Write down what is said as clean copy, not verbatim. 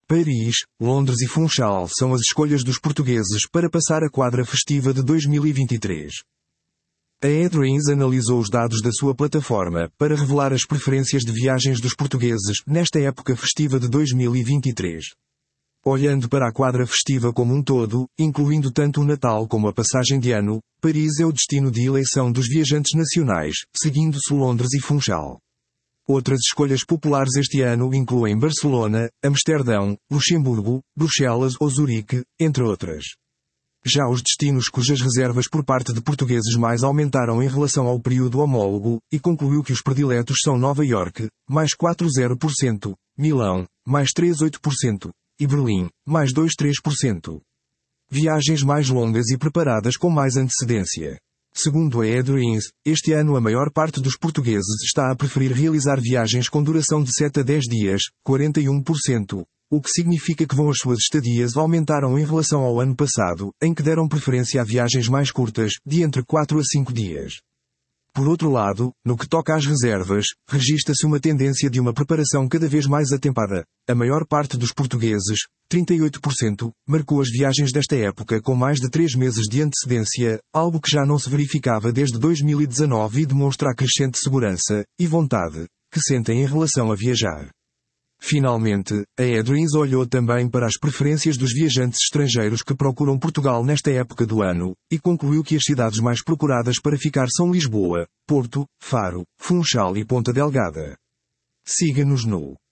Paris, Londres e Funchal são as escolhas dos portugueses para passar a quadra festiva de 2023. A eDreams analisou os dados da sua plataforma para revelar as preferências de viagens dos portugueses nesta época festiva de 2023. Olhando para a quadra festiva como um todo, incluindo tanto o Natal como a passagem de ano, Paris é o destino de eleição dos viajantes nacionais, seguindo-se Londres e Funchal. Outras escolhas populares este ano incluem Barcelona, Amsterdão, Luxemburgo, Bruxelas ou Zurique, entre outras. Já os destinos cujas reservas por parte de portugueses mais aumentaram em relação ao período homólogo, e concluiu que os prediletos são Nova Iorque, mais 4,0%, Milão, mais 3,8%, e Berlim, mais 2,3%. Viagens mais longas e preparadas com mais antecedência. Segundo a eDreams, este ano a maior parte dos portugueses está a preferir realizar viagens com duração de 7 a 10 dias, 41%, o que significa que as suas estadias aumentaram em relação ao ano passado, em que deram preferência a viagens mais curtas, de entre 4 a 5 dias. Por outro lado, no que toca às reservas, registra-se uma tendência de uma preparação cada vez mais atempada. A maior parte dos portugueses, 38%, marcou as viagens desta época com mais de 3 meses de antecedência, algo que já não se verificava desde 2019 e demonstra a crescente segurança e vontade que sentem em relação a viajar. Finalmente, a eDreams olhou também para as preferências dos viajantes estrangeiros que procuram Portugal nesta época do ano, e concluiu que as cidades mais procuradas para ficar são Lisboa, Porto, Faro, Funchal e Ponta Delgada. Siga-nos no